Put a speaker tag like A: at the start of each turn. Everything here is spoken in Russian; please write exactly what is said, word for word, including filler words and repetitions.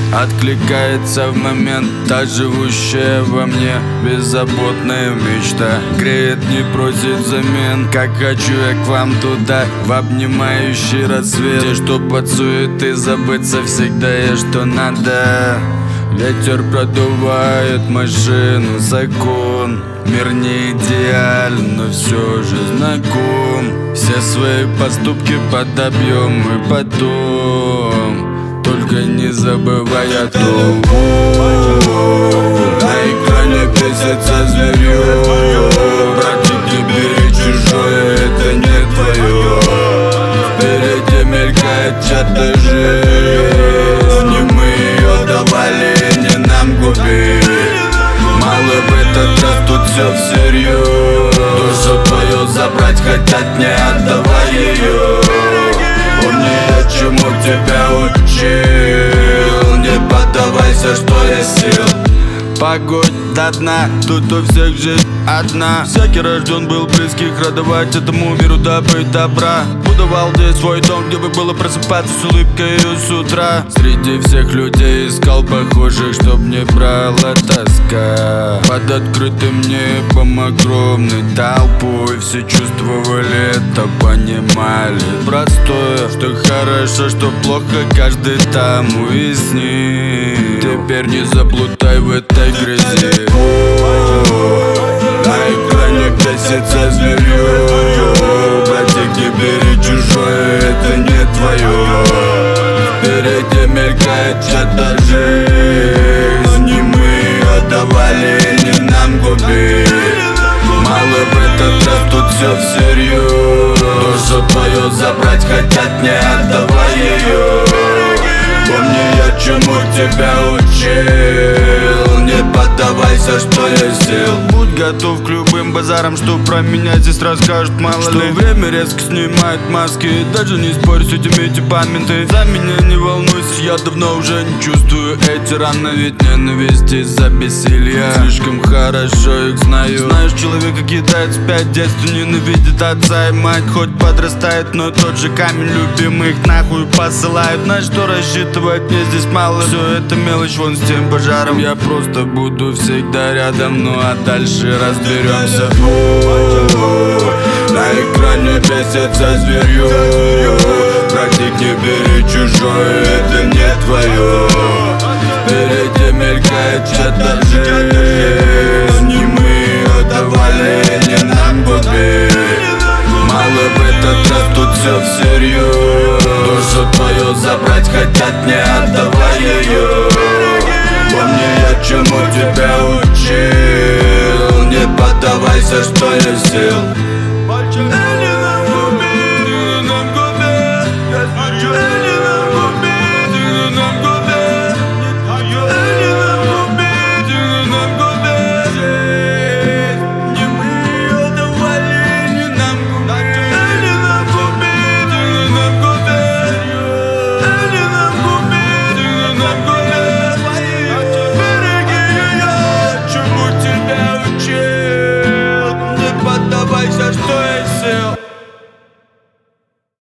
A: Откликается в момент та живущая во мне беззаботная мечта. Греет, не просит взамен, как хочу я к вам туда, в обнимающий рассвет. Те, что под суеты, забыться всегда есть что надо. Ветер продувает машину, закон. Мир не идеален, но все же знаком. Все свои поступки подобьем мы потом, только не забывай о том. На экране бесится зверье. Братик, не бери чужое, это не твое. Впереди мелькает чья-то жизнь, не мы ее давали, не нам губить. Мало в этот раз, тут все всерьез. Душу твою забрать хотят, не отдавай ее. Помни, я чему тебя учил. Не поддавайся, что есть сил. Погодь до дна, тут у всех жизнь одна. Всякий рожден был близких, радовать этому миру добыть добра. Будовал здесь свой дом, где бы было просыпаться с улыбкой с утра. Среди всех людей искал похожих, чтоб не брала тоска. Под открытым небом огромной толпой все чувствовали это, понимали простое, что хорошо, что плохо, каждый там уяснит. Теперь не заплутай в этой грязи. На экране бесится зверье. Братик, не бери чужое, это не твое. Впереди мелькает чья-то жизнь, не мы ее давали, не нам губить. Мало в этот раз, тут все всерьез. Душу твою забрать хотят, не отдавай ее. Помни, я чему тебя учил. Не поддавайся, что есть сил. Будь готов к любым базарам, что про меня здесь расскажут, мало что ли. Время резко снимает маски, даже не спорь с этими типами. Ты за меня не волнуйся, я давно уже не чувствую эти раны. Ведь ненависть из-за бессилья, слишком хорошо их знаю. Знаешь, человека кидает спять, детство ненавидит отца и мать. Хоть подрастает, но тот же камень любимых нахуй посылают. На что рассчитывать мне здесь мало. Все это мелочь, вон с тем пожаром. Я просто буду всегда рядом, ну а дальше разберемся. На экране бесится зверье. Братик, не бери чужое, это не твое. Впереди мелькает чья-то жизнь, не мы ее давали, не нам губить. Мало в этот раз, тут все всерьез. Душу твою забрать хотят, не отдавай ее. Помни, я чему тебя учил. Не поддавайся, что есть сил.